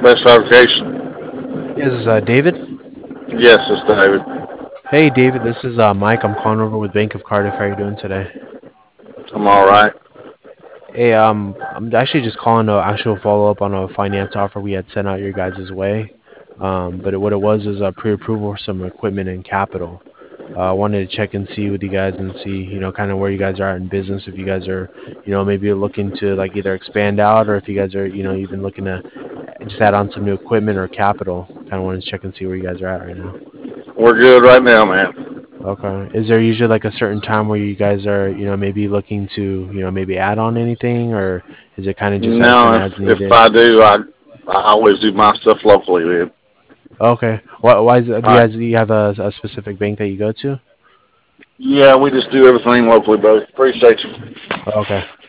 Best fabrication. Yes, this is David. Yes, it's David. Hey, David, this is Mike. I'm calling over with Bank of Cardiff. How are you doing today? I'm all right. Hey, I'm actually just calling to actual follow up on a finance offer we had sent out your guys' way. But what it was is a pre-approval for some equipment and capital. I wanted to check and see with you guys and see, kind of where you guys are at in business. If you guys are, maybe looking to like either expand out, or if you guys are, even looking to just add on some new equipment or capital. Kind of wanted to check and see where you guys are at right now. We're good right now, man. Okay. Is there usually like a certain time where you guys are, maybe looking to, maybe add on anything, or is it kind of just as kind No, of as if needed? I do, I always do my stuff locally, man. Okay. Why is All right. do you have a specific bank that you go to? Yeah, we just do everything locally, buddy. Appreciate you. Okay.